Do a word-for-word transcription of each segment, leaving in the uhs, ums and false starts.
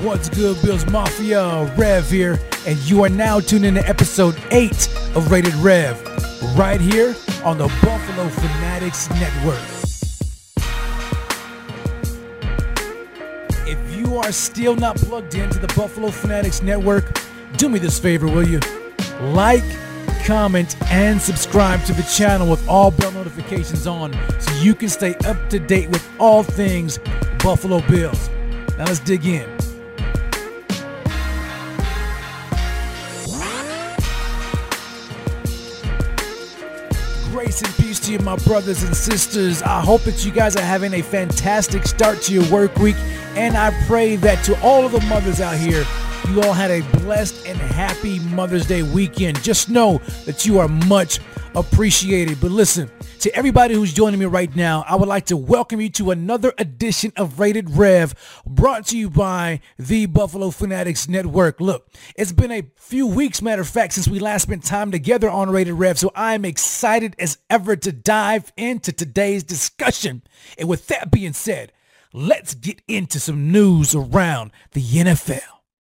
What's good, Bills Mafia? Rev here, and you are now tuned in to episode eight of Rated Rev, right here on the Buffalo Fanatics Network. If you are still not plugged into the Buffalo Fanatics Network, do me this favor, will you? Like, comment, and subscribe to the channel with all bell notifications on so you can stay up to date with all things Buffalo Bills. Now let's dig in. Grace and peace to you, my brothers and sisters. I hope that you guys are having a fantastic start to your work week, and I pray that to all of the mothers out here, you all had a blessed and happy Mother's Day weekend. Just know that you are much appreciated. But listen, to everybody who's joining me right now, I would like to welcome you to another edition of Rated Rev, brought to you by the Buffalo Fanatics Network. Look, it's been a few weeks, matter of fact, since we last spent time together on Rated Rev, so I'm excited as ever to dive into today's discussion. And with that being said, let's get into some news around the N F L.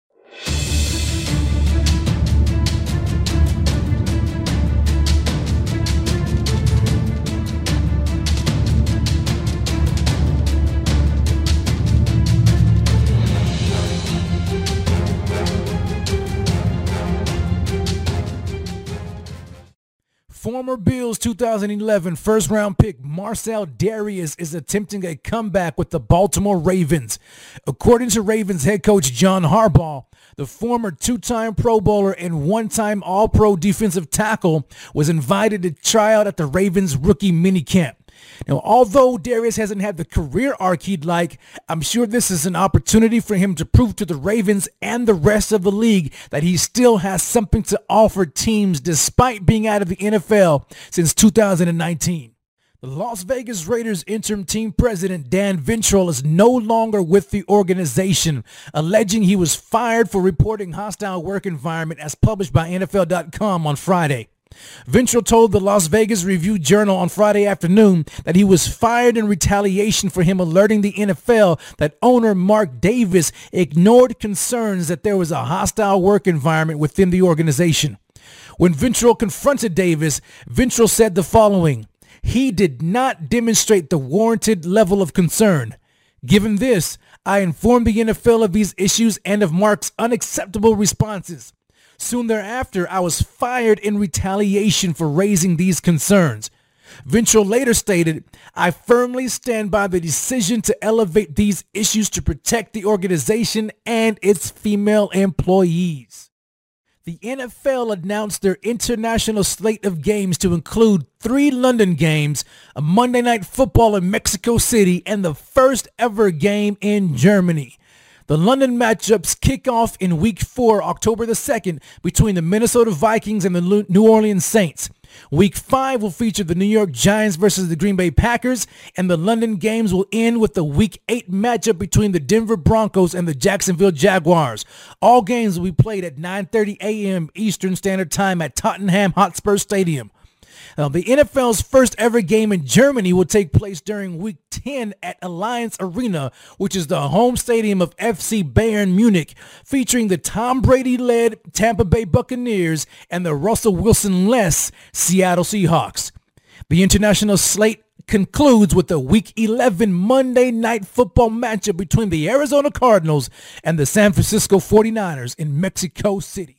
Former Bills two thousand eleven first-round pick Marcell Dareus is attempting a comeback with the Baltimore Ravens. According to Ravens head coach John Harbaugh, the former two-time Pro Bowler and one-time All-Pro defensive tackle was invited to try out at the Ravens rookie minicamp. Now, although Dareus hasn't had the career arc he'd like, I'm sure this is an opportunity for him to prove to the Ravens and the rest of the league that he still has something to offer teams despite being out of the N F L since two thousand nineteen. The Las Vegas Raiders interim team president Dan Ventrell is no longer with the organization, alleging he was fired for reporting hostile work environment as published by N F L dot com on Friday. Ventrell told the Las Vegas Review-Journal on Friday afternoon that he was fired in retaliation for him alerting the N F L that owner Mark Davis ignored concerns that there was a hostile work environment within the organization. When Ventrell confronted Davis, Ventrell said the following: "He did not demonstrate the warranted level of concern. Given this, I informed the N F L of these issues and of Mark's unacceptable responses. Soon thereafter, I was fired in retaliation for raising these concerns." Ventrell later stated, "I firmly stand by the decision to elevate these issues to protect the organization and its female employees." The N F L announced their international slate of games to include three London games, a Monday Night Football in Mexico City, and the first ever game in Germany. The London matchups kick off in week four, October the second, between the Minnesota Vikings and the New Orleans Saints. Week five will feature the New York Giants versus the Green Bay Packers, and the London games will end with the week eight matchup between the Denver Broncos and the Jacksonville Jaguars. All games will be played at nine thirty a.m. Eastern Standard Time at Tottenham Hotspur Stadium. Now, the N F L's first ever game in Germany will take place during week ten at Allianz Arena, which is the home stadium of F C Bayern Munich, featuring the Tom Brady-led Tampa Bay Buccaneers and the Russell Wilson-less Seattle Seahawks. The international slate concludes with the week eleven Monday Night Football matchup between the Arizona Cardinals and the San Francisco forty-niners in Mexico City.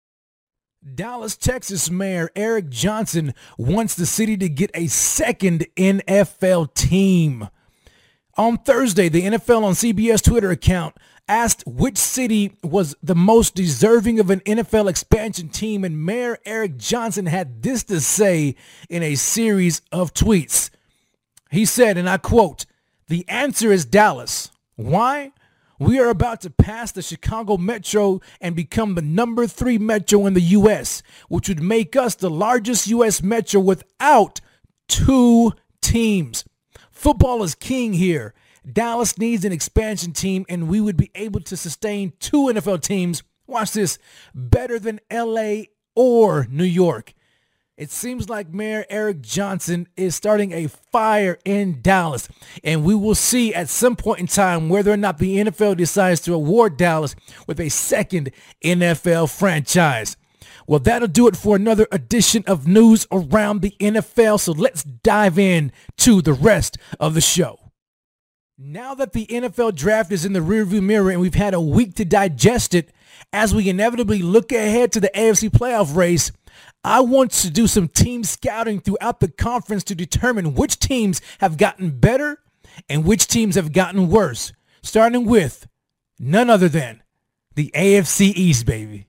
Dallas, Texas Mayor Eric Johnson wants the city to get a second N F L team. On Thursday, the N F L on C B S Twitter account asked which city was the most deserving of an N F L expansion team, and Mayor Eric Johnson had this to say in a series of tweets. He said, and I quote, "The answer is Dallas. Why? We are about to pass the Chicago Metro and become the number three metro in the U S, which would make us the largest U S metro without two teams. Football is king here. Dallas needs an expansion team, and we would be able to sustain two N F L teams, watch this, better than L A or New York." It seems like Mayor Eric Johnson is starting a fire in Dallas, and we will see at some point in time whether or not the N F L decides to award Dallas with a second N F L franchise. Well, that'll do it for another edition of News Around the N F L, so let's dive in to the rest of the show. Now that the N F L draft is in the rearview mirror and we've had a week to digest it, as we inevitably look ahead to the A F C playoff race, I want to do some team scouting throughout the conference to determine which teams have gotten better and which teams have gotten worse, starting with none other than the A F C East, baby.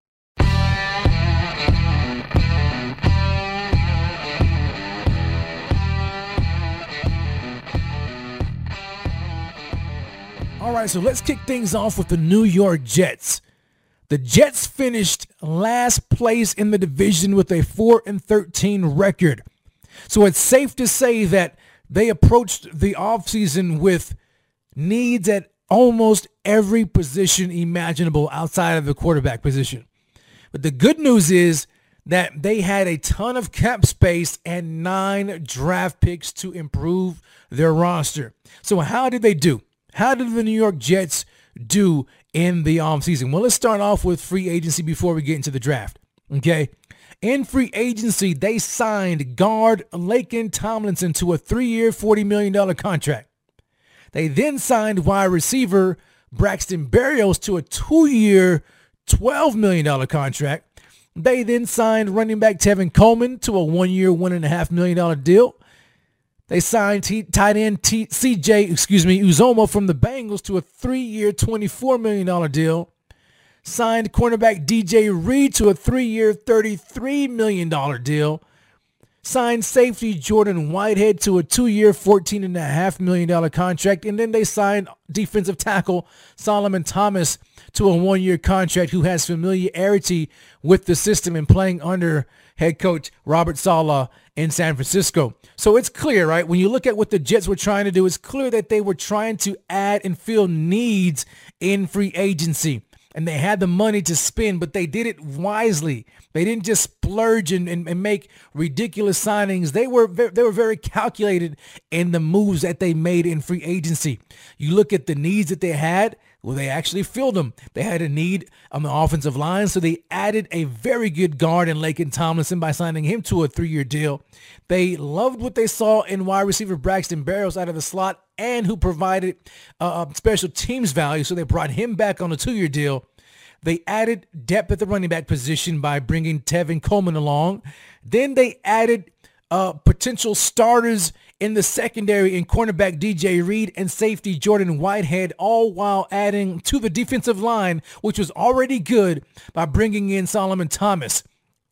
All right, so let's kick things off with the New York Jets. The Jets finished last place in the division with a four and thirteen record. So it's safe to say that they approached the offseason with needs at almost every position imaginable outside of the quarterback position. But the good news is that they had a ton of cap space and nine draft picks to improve their roster. So how did they do? How did the New York Jets do in the offseason? Well, let's start off with free agency before we get into the draft. Okay. In free agency, they signed guard Laken Tomlinson to a three-year, forty million dollars contract. They then signed wide receiver Braxton Berrios to a two-year, twelve million dollars contract. They then signed running back Tevin Coleman to a one-year, one point five million dollars deal. They signed T- tight end T- C J, excuse me, Uzoma from the Bengals to a three-year, twenty-four million dollars deal. Signed cornerback D J Reed to a three-year, thirty-three million dollars deal. Signed safety Jordan Whitehead to a two-year, fourteen point five million dollars contract. And then they signed defensive tackle Solomon Thomas to a one-year contract, who has familiarity with the system and playing under head coach Robert Saleh in San Francisco. So it's clear, right? When you look at what the Jets were trying to do, it's clear that they were trying to add and fill needs in free agency. And they had the money to spend, but they did it wisely. They didn't just splurge and, and, and make ridiculous signings. They were very, they were very calculated in the moves that they made in free agency. You look at the needs that they had. Well, they actually filled them. They had a need on the offensive line, so they added a very good guard in Laken Tomlinson by signing him to a three-year deal. They loved what they saw in wide receiver Braxton Berrios out of the slot, and who provided uh, special teams value, so they brought him back on a two-year deal. They added depth at the running back position by bringing Tevin Coleman along. Then they added uh, potential starters in the secondary in cornerback D J Reed and safety Jordan Whitehead, all while adding to the defensive line, which was already good, by bringing in Solomon Thomas.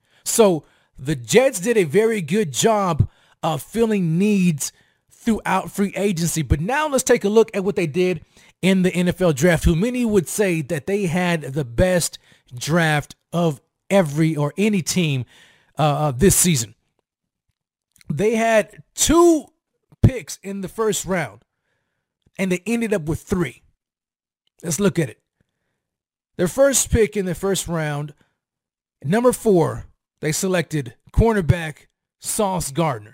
So the Jets did a very good job of filling needs throughout free agency. But now let's take a look at what they did in the N F L draft, who many would say that they had the best draft of every or any team uh, this season. They had two picks in the first round, and they ended up with three. Let's look at it. Their first pick in the first round, number four, they selected cornerback Sauce Gardner.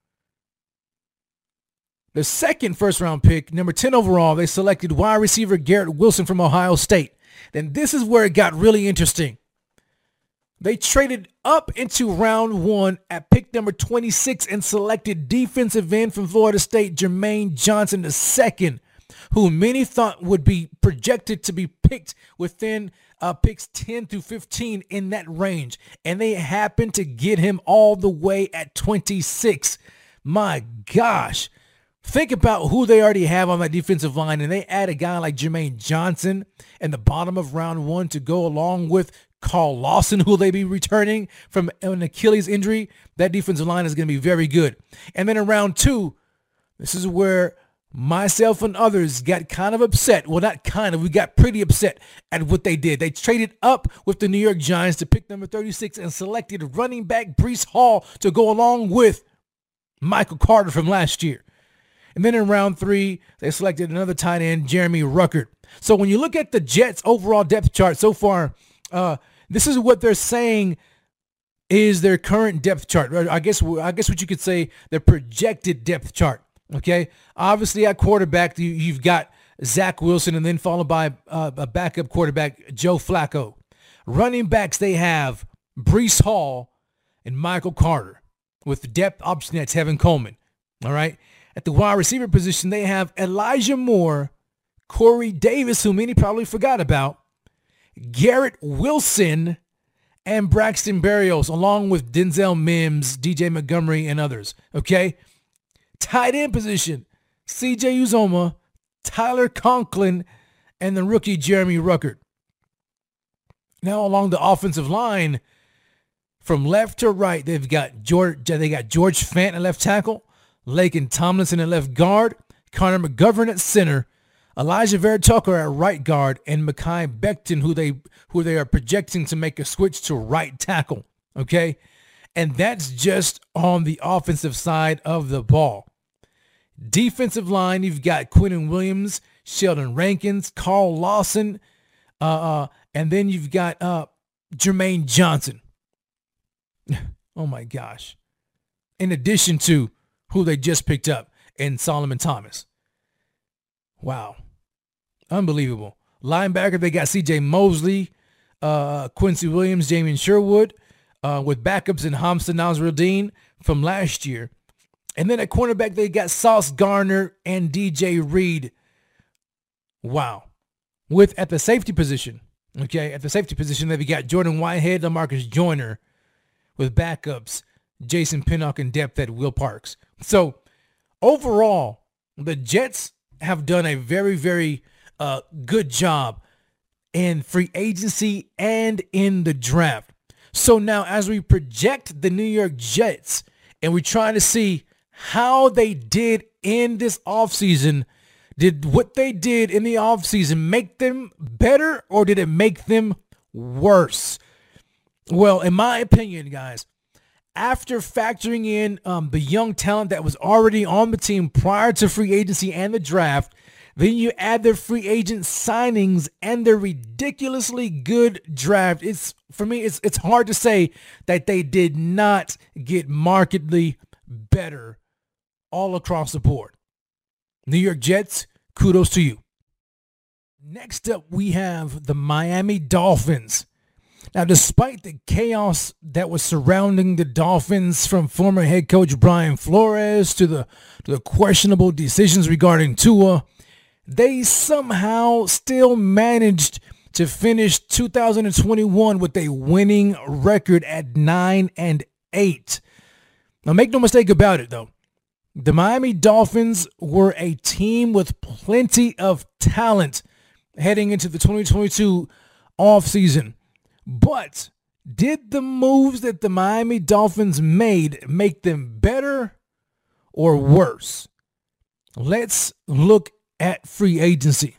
The second first-round pick, number ten overall, they selected wide receiver Garrett Wilson from Ohio State. Then this is where it got really interesting. They traded up into round one at pick number twenty-six and selected defensive end from Florida State, Jermaine Johnson the second, who many thought would be projected to be picked within uh, picks ten through fifteen in that range. And they happened to get him all the way at twenty-six. My gosh. Think about who they already have on that defensive line, and they add a guy like Jermaine Johnson in the bottom of round one to go along with Carl Lawson, who they be returning from an Achilles injury. That defensive line is going to be very good. And then in round two, this is where myself and others got kind of upset. Well, not kind of. We got pretty upset at what they did. They traded up with the New York Giants to pick number thirty-six and selected running back Breece Hall to go along with Michael Carter from last year. And then in round three, they selected another tight end, Jeremy Ruckert. So when you look at the Jets' overall depth chart so far, uh, this is what they're saying is their current depth chart. I guess I guess what you could say, their projected depth chart. Okay, obviously at quarterback you, you've got Zach Wilson, and then followed by uh, a backup quarterback, Joe Flacco. Running backs, they have Breece Hall and Michael Carter, with the depth option at Tevin Coleman. All right. At the wide receiver position, they have Elijah Moore, Corey Davis, who many probably forgot about, Garrett Wilson, and Braxton Berrios, along with Denzel Mims, D J Montgomery, and others. Okay. Tight end position, C J Uzoma, Tyler Conklin, and the rookie Jeremy Ruckert. Now along the offensive line, from left to right, they've got George, they got George Fant at left tackle, Laken Tomlinson at left guard, Connor McGovern at center, Elijah Vera Tucker at right guard, and Mekhi Becton, who they who they are projecting to make a switch to right tackle. Okay, and that's just on the offensive side of the ball. Defensive line, you've got Quinnen Williams, Sheldon Rankins, Carl Lawson, uh, uh, and then you've got uh, Jermaine Johnson. Oh my gosh. In addition to who they just picked up in Solomon Thomas. Wow. Unbelievable. Linebacker, they got C J Mosley, uh, Quincy Williams, Jamin Sherwood, uh, with backups in Hamza Nasruddin from last year. And then at cornerback, they got Sauce Gardner and D J Reed. Wow. With at the safety position, okay, at the safety position, they've got Jordan Whitehead, LaMarcus Joyner, with backups, Jason Pinnock, and depth at Will Parks. So overall, the Jets have done a very, very uh, good job in free agency and in the draft. So now as we project the New York Jets and we're trying to see how they did in this offseason, did what they did in the offseason make them better or did it make them worse? Well, in my opinion, guys, after factoring in um, the young talent that was already on the team prior to free agency and the draft, then you add their free agent signings and their ridiculously good draft. It's for me, it's it's hard to say that they did not get markedly better all across the board. New York Jets, kudos to you. Next up, we have the Miami Dolphins. Now, despite the chaos that was surrounding the Dolphins, from former head coach Brian Flores to the, to the questionable decisions regarding Tua, they somehow still managed to finish two thousand twenty-one with a winning record at nine and eight. Now, make no mistake about it, though. The Miami Dolphins were a team with plenty of talent heading into the twenty twenty-two offseason. But did the moves that the Miami Dolphins made make them better or worse? Let's look at free agency.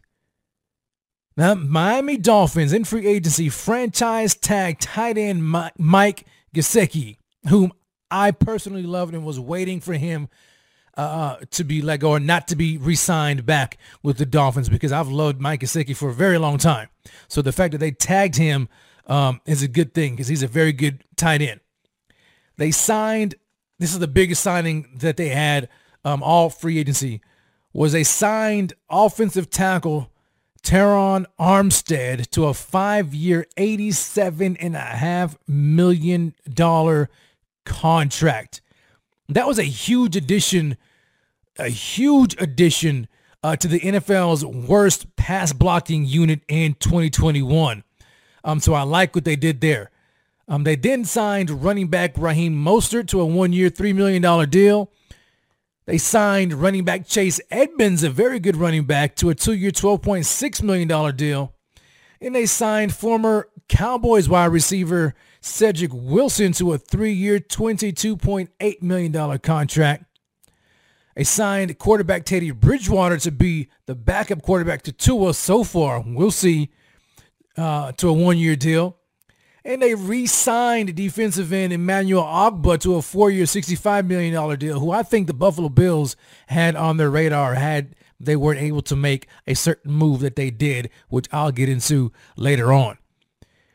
Now, Miami Dolphins in free agency franchise tag tight end Mike Gesicki, whom I personally loved and was waiting for him uh, to be let go or not to be re-signed back with the Dolphins, because I've loved Mike Gesicki for a very long time. So the fact that they tagged him Um, is a good thing because he's a very good tight end. They signed, this is the biggest signing that they had um, all free agency, was they signed offensive tackle Teron Armstead to a five-year, eighty-seven point five million dollars contract. That was a huge addition, a huge addition uh, to the N F L's worst pass blocking unit in twenty twenty-one. Um, so I like what they did there. Um, they then signed running back Raheem Mostert to a one-year, three million dollars deal. They signed running back Chase Edmonds, a very good running back, to a two-year, twelve point six million dollars deal. And they signed former Cowboys wide receiver Cedric Wilson to a three-year, twenty-two point eight million dollars contract. They signed quarterback Teddy Bridgewater to be the backup quarterback to Tua so far. We'll see. Uh, to a one-year deal. And they re-signed defensive end Emmanuel Ogbah to a four-year, sixty-five million dollars deal, who I think the Buffalo Bills had on their radar had they weren't able to make a certain move that they did, which I'll get into later on.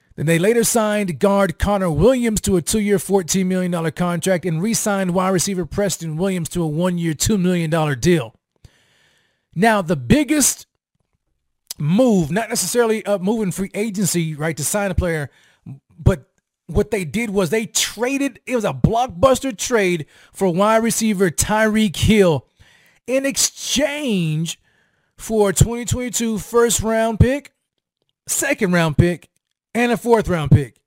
Then they later signed guard Connor Williams to a two-year, fourteen million dollars contract and re-signed wide receiver Preston Williams to a one-year, two million dollars deal. Now, the biggest move, not necessarily a move in free agency, right, to sign a player, but what they did was they traded, it was a blockbuster trade for wide receiver Tyreek Hill in exchange for a twenty twenty-two first round pick, second round pick, and a fourth round pick,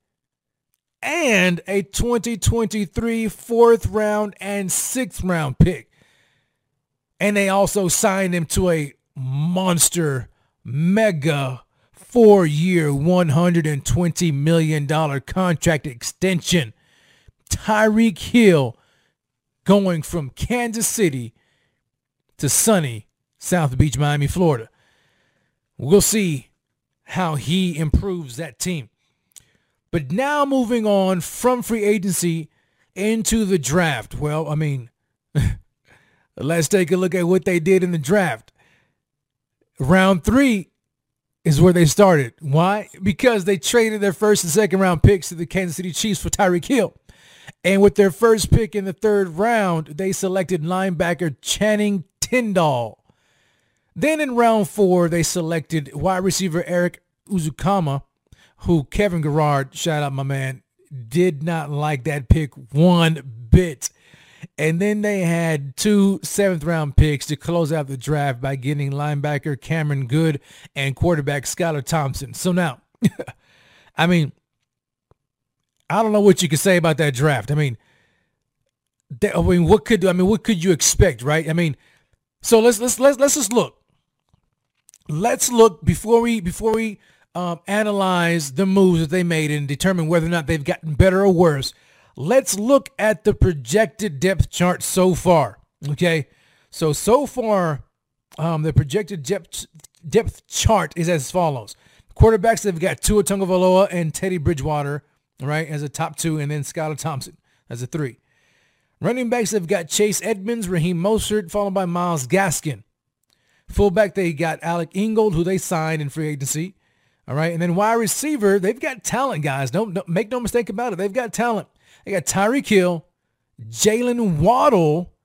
and a twenty twenty-three fourth round and sixth round pick. And they also signed him to a monster, mega four-year, one hundred twenty million dollars contract extension. Tyreek Hill going from Kansas City to sunny South Beach, Miami, Florida. We'll see how he improves that team. But now moving on from free agency into the draft. Well, I mean, let's take a look at what they did in the draft. Round three is where they started. Why? Because they traded their first and second round picks to the Kansas City Chiefs for Tyreek Hill. And with their first pick in the third round, they selected linebacker Channing Tindall. Then in round four, they selected wide receiver Eric Uzukama, who Kevin Garrard, shout out my man, did not like that pick one bit. And then they had two seventh round picks to close out the draft by getting linebacker Cameron Good and quarterback Skylar Thompson. So now, I mean, I don't know what you could say about that draft. I mean, that, I mean, what could I mean, what could you expect, right? I mean, so let's let's let's let's just look. Let's look before we before we um, analyze the moves that they made and determine whether or not they've gotten better or worse. Let's look at the projected depth chart so far. Okay, so so far, um, the projected depth depth chart is as follows: quarterbacks, they've got Tua Tagovailoa and Teddy Bridgewater, right, as a top two, and then Skylar Thompson as a three. Running backs, they've got Chase Edmonds, Raheem Mostert, followed by Myles Gaskin. Fullback, they got Alec Ingold, who they signed in free agency. All right. And then wide receiver, they've got talent, guys. Don't, don't make no mistake about it. They've got talent. They got Tyreek Hill, Jalen Waddle,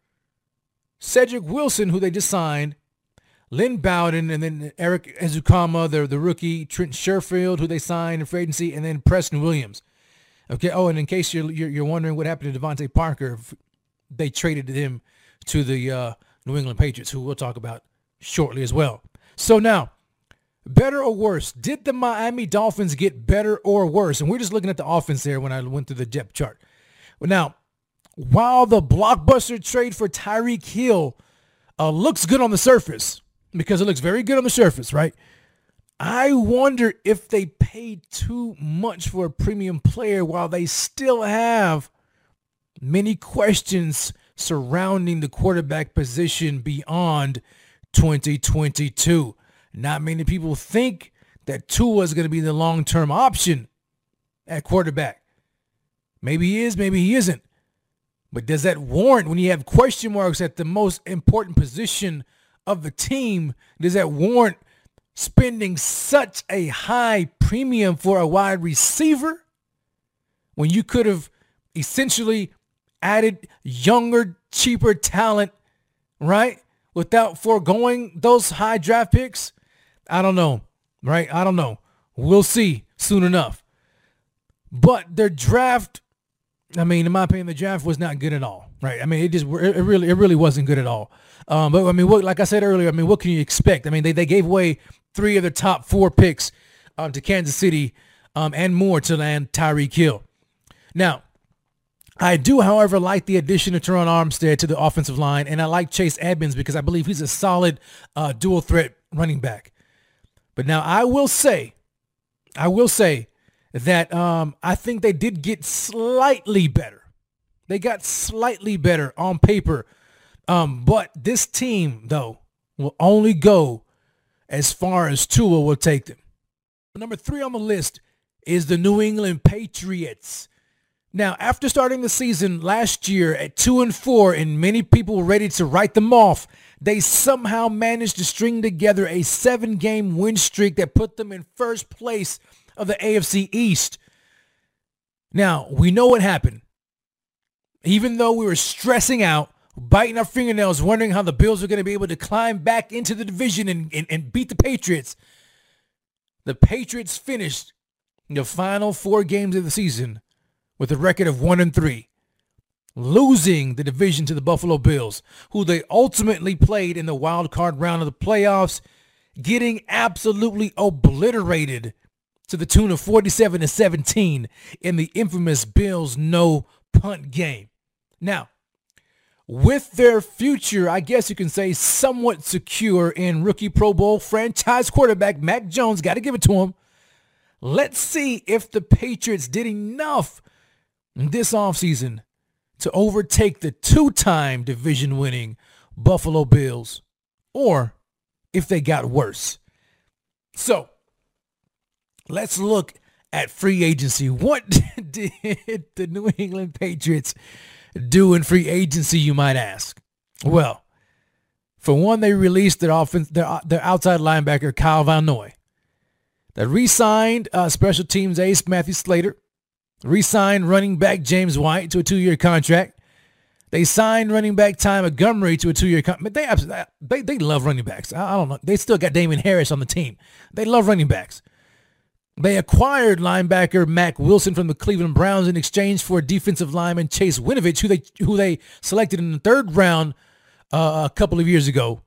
Cedric Wilson, who they just signed, Lynn Bowden, and then Eric Ezukama, the, the rookie, Trent Sherfield, who they signed in free agency, and then Preston Williams. Okay. Oh, and in case you're, you're, you're wondering what happened to Devontae Parker, they traded him to the uh, New England Patriots, who we'll talk about shortly as well. So now, better or worse? Did the Miami Dolphins get better or worse? And we're just looking at the offense there when I went through the depth chart. Well, now, while the blockbuster trade for Tyreek Hill uh, looks good on the surface, because it looks very good on the surface, right? I wonder if they paid too much for a premium player while they still have many questions surrounding the quarterback position beyond twenty twenty-two. Not many people think that Tua is going to be the long-term option at quarterback. Maybe he is, maybe he isn't. But does that warrant, when you have question marks at the most important position of the team, does that warrant spending such a high premium for a wide receiver when you could have essentially added younger, cheaper talent, right, without foregoing those high draft picks? I don't know, right? I don't know. We'll see soon enough. But their draft, I mean, in my opinion, the draft was not good at all, right? I mean, it just it really it really wasn't good at all. Um, but I mean, what, like I said earlier, I mean, what can you expect? I mean, they they gave away three of the top four picks um, to Kansas City um, and more to land Tyreek Hill. Now, I do, however, like the addition of Teron Armstead to the offensive line, and I like Chase Edmonds because I believe he's a solid uh, dual threat running back. But now I will say, I will say that um, I think they did get slightly better. They got slightly better on paper. Um, but this team, though, will only go as far as Tua will take them. Number three on the list is the New England Patriots. Now, after starting the season last year at two and four, and many people were ready to write them off, they somehow managed to string together a seven-game win streak that put them in first place of the A F C East. Now, we know what happened. Even though we were stressing out, biting our fingernails, wondering how the Bills were going to be able to climb back into the division and, and, and beat the Patriots, the Patriots finished the final four games of the season with a record of one and three, losing the division to the Buffalo Bills, who they ultimately played in the wild card round of the playoffs, getting absolutely obliterated to the tune of forty-seven to seventeen in the infamous Bills no punt game. Now, with their future, I guess you can say, somewhat secure in rookie Pro Bowl franchise quarterback Mac Jones, got to give it to him. Let's see if the Patriots did enough this offseason to overtake the two-time division-winning Buffalo Bills, or if they got worse. So, let's look at free agency. What did the New England Patriots do in free agency, you might ask? Well, for one, they released their offense, their, their outside linebacker, Kyle Van Noy. They re-signed uh, special teams ace Matthew Slater. Re-signed running back James White to a two-year contract. They signed running back Ty Montgomery to a two-year contract. They, they, they love running backs. I, I don't know. They still got Damon Harris on the team. They love running backs. They acquired linebacker Mack Wilson from the Cleveland Browns in exchange for defensive lineman Chase Winovich, who they who they selected in the third round uh, a couple of years ago.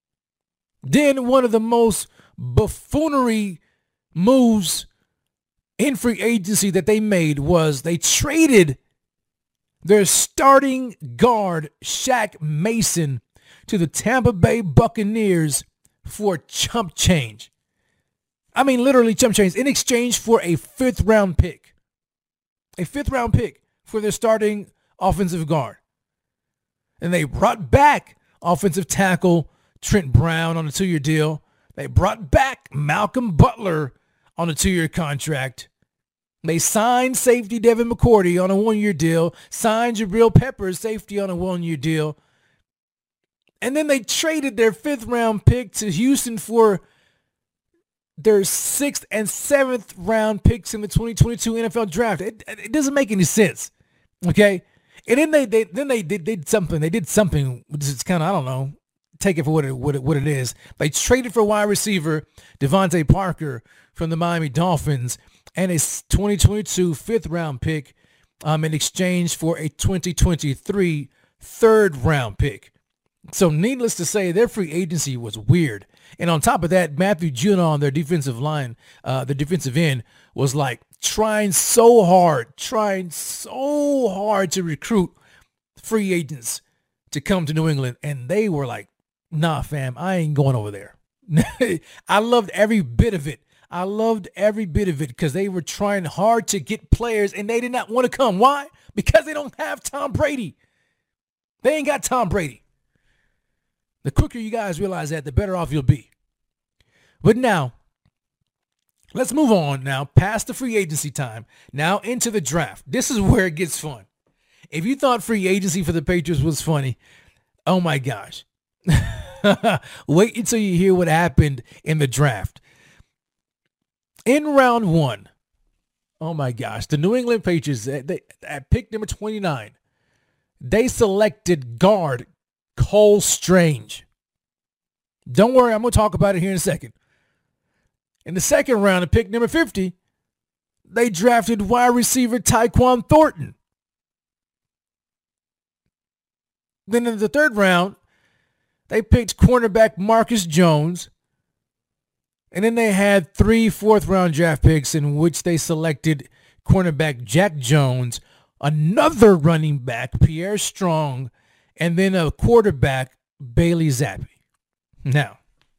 Then one of the most buffoonery moves in free agency that they made was they traded their starting guard Shaq Mason to the Tampa Bay Buccaneers for chump change. I mean, literally chump change in exchange for a fifth round pick. A fifth round pick for their starting offensive guard. And they brought back offensive tackle Trent Brown on a two-year deal. They brought back Malcolm Butler on a two-year contract. They signed safety Devin McCourty on a one-year deal. Signed Jabril Peppers, safety, on a one-year deal. And then they traded their fifth round pick to Houston for their sixth and seventh round picks in the twenty twenty-two N F L draft. It, it doesn't make any sense. Okay. And then they, they then they did, did something. They did something which is kind of, I don't know, take it for what it, what it what it is. They traded for wide receiver Devontae Parker from the Miami Dolphins and a twenty twenty-two fifth round pick um, in exchange for a twenty twenty-three third round pick. So needless to say, their free agency was weird. And on top of that, Matthew Judon, their defensive line, uh, the defensive end, was like trying so hard, trying so hard to recruit free agents to come to New England. And they were like, nah, fam, I ain't going over there. I loved every bit of it. I loved every bit of it because they were trying hard to get players and they did not want to come. Why? Because they don't have Tom Brady. They ain't got Tom Brady. The quicker you guys realize that, the better off you'll be. But now, let's move on now past the free agency time. Now into the draft. This is where it gets fun. If you thought free agency for the Patriots was funny, oh my gosh. Wait until you hear what happened in the draft. In round one, oh my gosh, the New England Patriots, they, at pick number twenty-nine, they selected guard Cole Strange. Don't worry, I'm going to talk about it here in a second. In the second round, at pick number fifty, they drafted wide receiver Tyquan Thornton. Then in the third round, they picked cornerback Marcus Jones. And then they had three fourth-round draft picks in which they selected cornerback Jack Jones, another running back, Pierre Strong, and then a quarterback, Bailey Zappi. Now,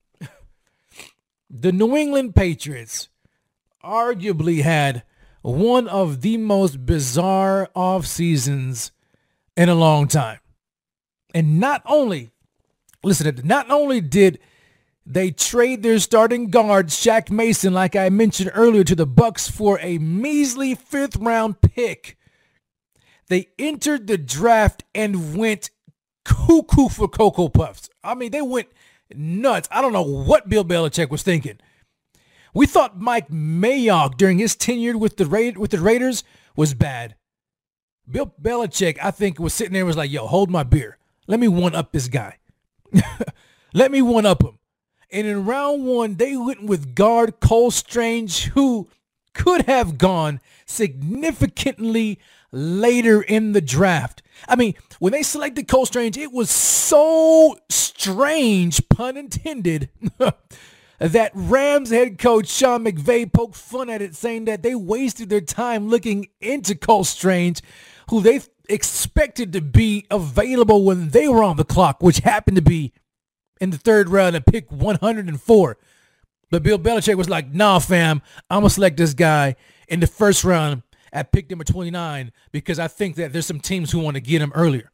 the New England Patriots arguably had one of the most bizarre off seasons in a long time. And not only, listen, not only did they trade their starting guard, Shaq Mason, like I mentioned earlier, to the Bucs for a measly fifth round pick, they entered the draft and went cuckoo for Cocoa Puffs. I mean, they went nuts. I don't know what Bill Belichick was thinking. We thought Mike Mayock during his tenure with the Ra- with the Raiders was bad. Bill Belichick, I think, was sitting there and was like, yo, hold my beer. Let me one-up this guy. Let me one-up him. And in round one, they went with guard Cole Strange, who could have gone significantly later in the draft. I mean, when they selected Cole Strange, it was so strange, pun intended, that Rams head coach Sean McVay poked fun at it, saying that they wasted their time looking into Cole Strange, who they expected to be available when they were on the clock, which happened to be in the third round at pick one hundred four. But Bill Belichick was like, nah, fam, I'm going to select this guy in the first round at pick number twenty-nine because I think that there's some teams who want to get him earlier.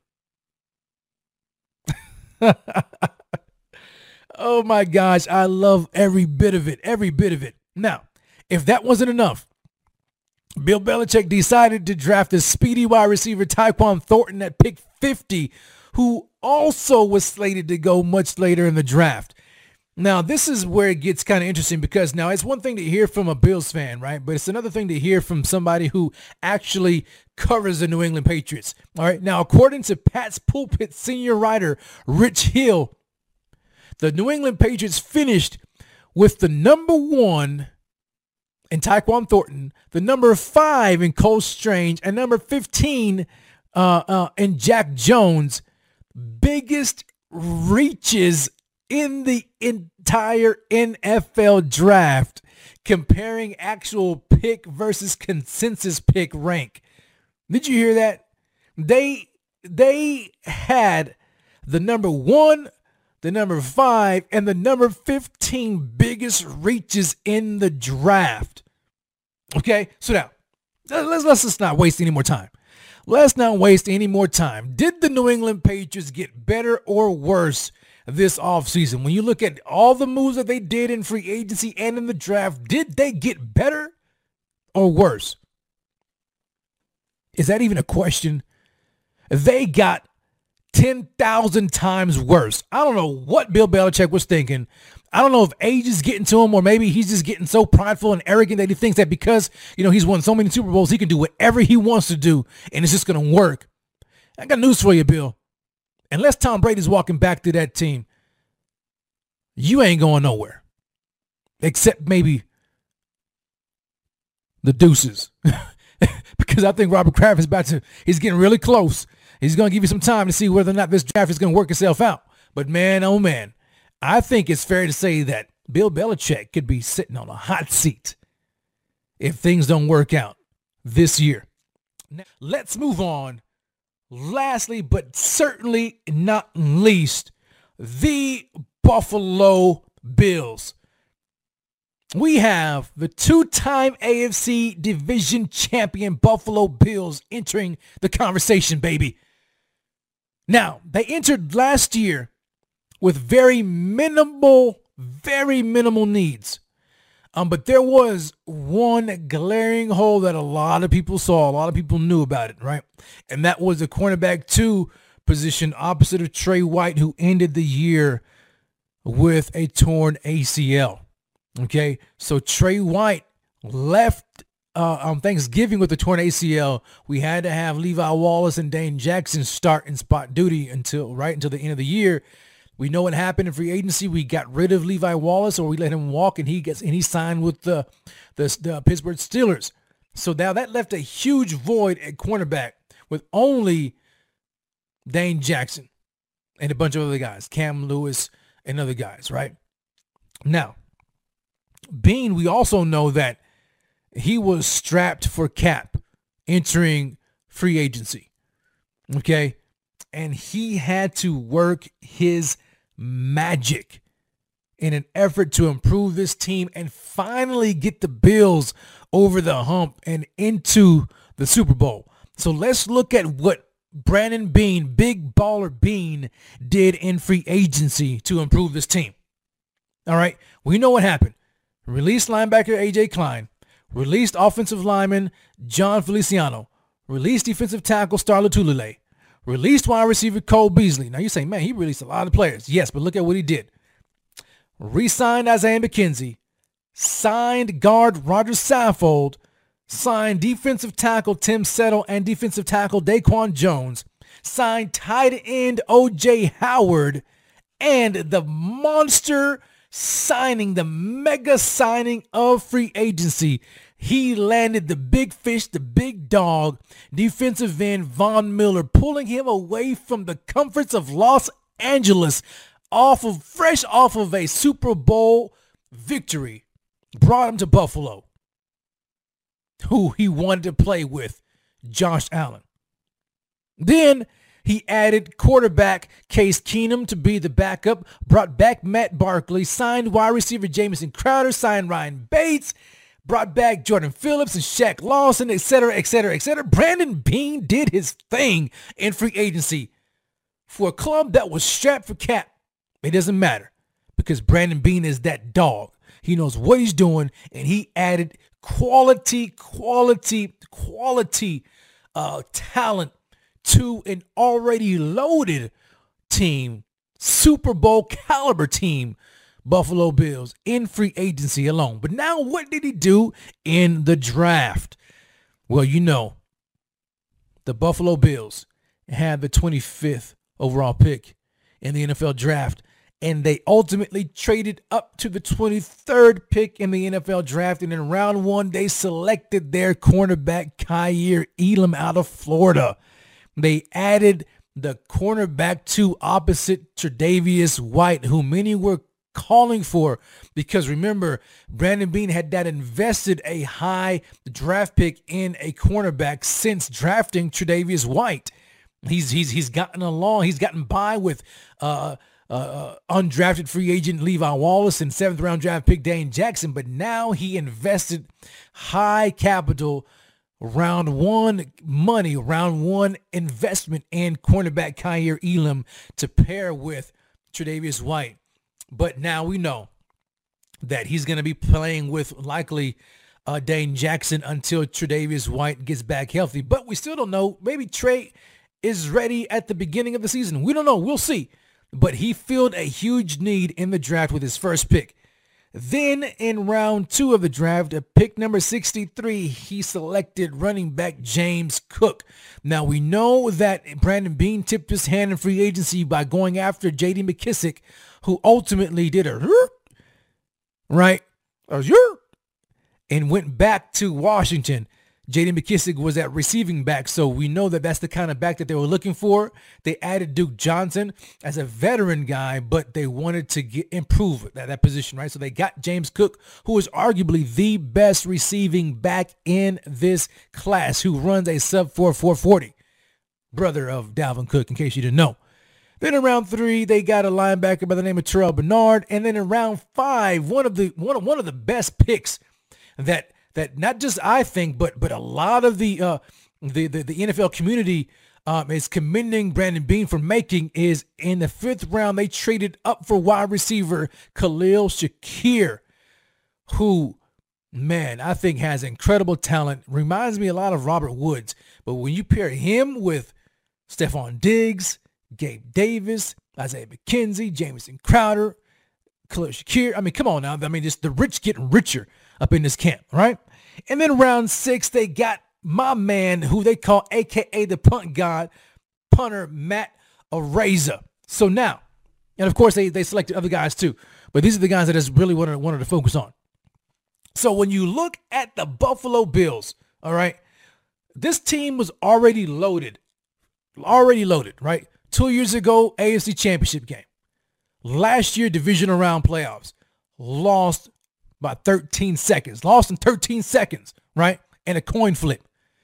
Oh, my gosh. I love every bit of it, every bit of it. Now, if that wasn't enough, Bill Belichick decided to draft the speedy wide receiver Tyquan Thornton at pick fifty, who also was slated to go much later in the draft. Now, this is where it gets kind of interesting because now it's one thing to hear from a Bills fan, right? But it's another thing to hear from somebody who actually covers the New England Patriots. All right. Now, according to Pat's Pulpit senior writer, Rich Hill, the New England Patriots finished with the number one in Tyquan Thornton, the number five in Cole Strange, and number fifteen uh, uh, in Jack Jones. Biggest reaches in the entire N F L draft, comparing actual pick versus consensus pick rank. Did you hear that? They they had the number one, the number five, and the number fifteen biggest reaches in the draft. Okay, so now let's let's just not waste any more time. Let's not waste any more time. Did the New England Patriots get better or worse this offseason? When you look at all the moves that they did in free agency and in the draft, did they get better or worse? Is that even a question? They got ten thousand times worse. I don't know what Bill Belichick was thinking. I don't know if age is getting to him or maybe he's just getting so prideful and arrogant that he thinks that because, you know, he's won so many Super Bowls, he can do whatever he wants to do and it's just going to work. I got news for you, Bill. Unless Tom Brady's walking back to that team, you ain't going nowhere. Except maybe the deuces. Because I think Robert Kraft is about to, he's getting really close. He's going to give you some time to see whether or not this draft is going to work itself out. But man, oh man, I think it's fair to say that Bill Belichick could be sitting on a hot seat if things don't work out this year. Now, let's move on. Lastly, but certainly not least, the Buffalo Bills. We have the two-time A F C division champion Buffalo Bills entering the conversation, baby. Now, they entered last year with very minimal, very minimal needs. Um, but there was one glaring hole that a lot of people saw, a lot of people knew about it, right? And that was the cornerback two position opposite of Trey White, who ended the year with a torn A C L. Okay, so Trey White left uh, on Thanksgiving with a torn A C L. We had to have Levi Wallace and Dane Jackson start in spot duty until right until the end of the year. We know what happened in free agency. We got rid of Levi Wallace, or we let him walk, and he gets and he signed with the the, the Pittsburgh Steelers. So now that left a huge void at cornerback with only Dane Jackson and a bunch of other guys, Cam Lewis and other guys, right? Now, Bean, we also know that he was strapped for cap entering free agency, okay? And he had to work his magic in an effort to improve this team and finally get the Bills over the hump and into the Super Bowl. So let's look at what Brandon Beane, Big Baller Beane, did in free agency to improve this team. All right, we know what happened. Released linebacker A J Klein, released offensive lineman John Feliciano, released defensive tackle Star Lotulelei, released wide receiver Cole Beasley. Now you say, man, he released a lot of players. Yes, but look at what he did. Re-signed Isaiah McKenzie, signed guard Roger Saffold, signed defensive tackle Tim Settle and defensive tackle Daquan Jones, signed tight end O J Howard, and the monster signing, the mega signing of free agency. He landed the big fish, the big dog, defensive end Von Miller, pulling him away from the comforts of Los Angeles, off of fresh off of a Super Bowl victory, brought him to Buffalo, who he wanted to play with, Josh Allen. Then he added quarterback Case Keenum to be the backup, brought back Matt Barkley, signed wide receiver Jamison Crowder, signed Ryan Bates, brought back Jordan Phillips and Shaq Lawson, et cetera, et cetera, et cetera. Brandon Beane did his thing in free agency for a club that was strapped for cap. It doesn't matter because Brandon Beane is that dog. He knows what he's doing, and he added quality, quality, quality uh, talent to an already loaded team, Super Bowl caliber team, Buffalo Bills, in free agency alone. But now what did he do in the draft? Well, you know, the Buffalo Bills had the twenty-fifth overall pick in the N F L draft, and they ultimately traded up to the twenty-third pick in the N F L draft. And in round one, they selected their cornerback Kaiir Elam out of Florida. They added the cornerback to opposite Tre'Davious White, who many were calling for, because remember, Brandon Beane had that invested a high draft pick in a cornerback since drafting Tre'Davious White. He's he's he's gotten along, he's gotten by with uh, uh, undrafted free agent Levi Wallace and seventh round draft pick Dane Jackson, but now he invested high capital, round one money, round one investment in cornerback Kaiir Elam to pair with Tre'Davious White. But now we know that he's going to be playing with likely uh, Dane Jackson until Tre'Davious White gets back healthy. But we still don't know. Maybe Trey is ready at the beginning of the season. We don't know. We'll see. But he filled a huge need in the draft with his first pick. Then in round two of the draft, at pick number sixty-three, he selected running back James Cook. Now we know that Brandon Beane tipped his hand in free agency by going after J D McKissick, who ultimately did a right and went back to Washington. J D McKissick was at receiving back, so we know that that's the kind of back that they were looking for. They added Duke Johnson as a veteran guy, but they wanted to get improve that, that position, right? So they got James Cook, who is arguably the best receiving back in this class, who runs a sub four four forty, brother of Dalvin Cook, in case you didn't know. Then in round three, they got a linebacker by the name of Terrell Bernard, and then in round five, one of the one of, one of the best picks that. That not just I think, but but a lot of the uh, the, the the N F L community um, is commending Brandon Beane for making is in the fifth round. They traded up for wide receiver Khalil Shakir, who, man, I think has incredible talent. Reminds me a lot of Robert Woods. But when you pair him with Stephon Diggs, Gabe Davis, Isaiah McKenzie, Jamison Crowder, Khalil Shakir, I mean, come on now. I mean, just the rich getting richer up in this camp, right? And then round six, they got my man, who they call A K A the punt god, punter Matt Araiza. So now, and of course, they, they selected other guys too, but these are the guys that I just really wanted, wanted to focus on. So when you look at the Buffalo Bills, all right, this team was already loaded, already loaded, right? Two years ago, A F C Championship game. Last year, divisional round playoffs, lost by thirteen seconds, lost in thirteen seconds, right? And a coin flip.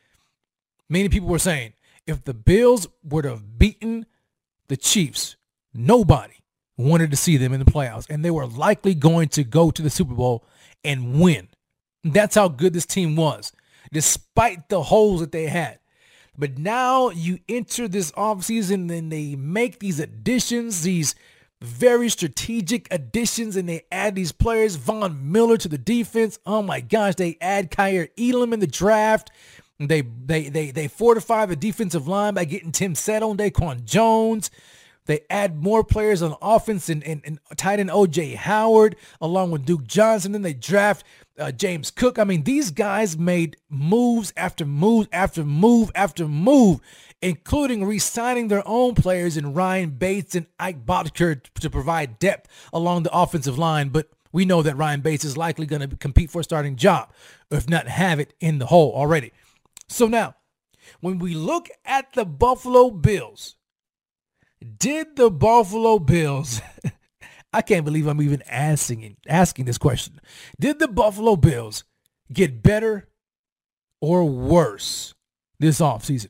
Many people were saying, if the Bills were to have beaten the Chiefs, nobody wanted to see them in the playoffs, and they were likely going to go to the Super Bowl and win. That's how good this team was, despite the holes that they had. But now you enter this offseason and they make these additions, these very strategic additions, and they add these players. Von Miller to the defense. Oh my gosh, they add Kaiir Elam in the draft. They they they they fortify the defensive line by getting Tim Settle and Daquan Jones. They add more players on offense and, and, and tight end O J Howard along with Duke Johnson. Then they draft uh, James Cook. I mean, these guys made moves after move after move after move, including re-signing their own players in Ryan Bates and Ike Boettger to provide depth along the offensive line. But we know that Ryan Bates is likely going to compete for a starting job, if not have it in the hole already. So now, when we look at the Buffalo Bills, did the Buffalo Bills, I can't believe I'm even asking, asking this question, did the Buffalo Bills get better or worse this offseason?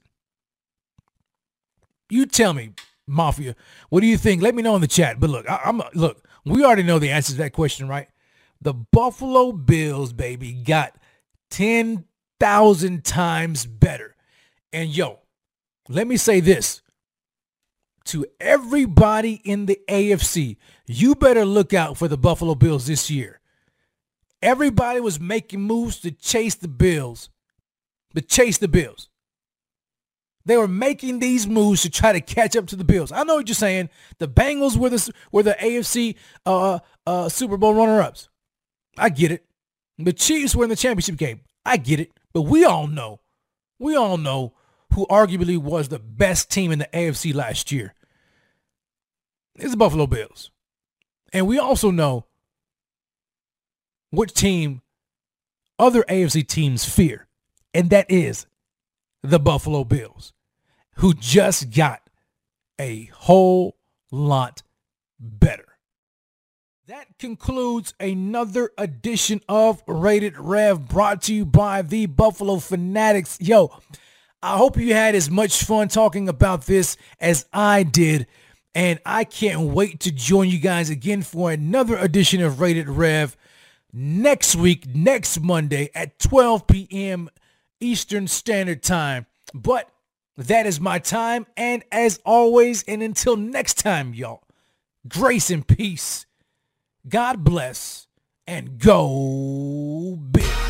You tell me, Mafia, what do you think? Let me know in the chat. But look, I, I'm look, we already know the answer to that question, right? The Buffalo Bills, baby, got ten thousand times better. And yo, let me say this to everybody in the A F C, you better look out for the Buffalo Bills this year. Everybody was making moves to chase the Bills, to chase the Bills. They were making these moves to try to catch up to the Bills. I know what you're saying. The Bengals were the, were the A F C uh, uh, Super Bowl runner-ups. I get it. The Chiefs were in the championship game. I get it. But we all know, we all know who arguably was the best team in the A F C last year. It's the Buffalo Bills. And we also know which team other A F C teams fear, and that is the Buffalo Bills, who just got a whole lot better. That concludes another edition of Rated Rev, brought to you by the Buffalo Fanatics. Yo, I hope you had as much fun talking about this as I did, and I can't wait to join you guys again for another edition of Rated Rev next week, next Monday at twelve p.m. Eastern Standard Time. But that is my time, and as always, and until next time, y'all, grace and peace, God bless, and go Bills.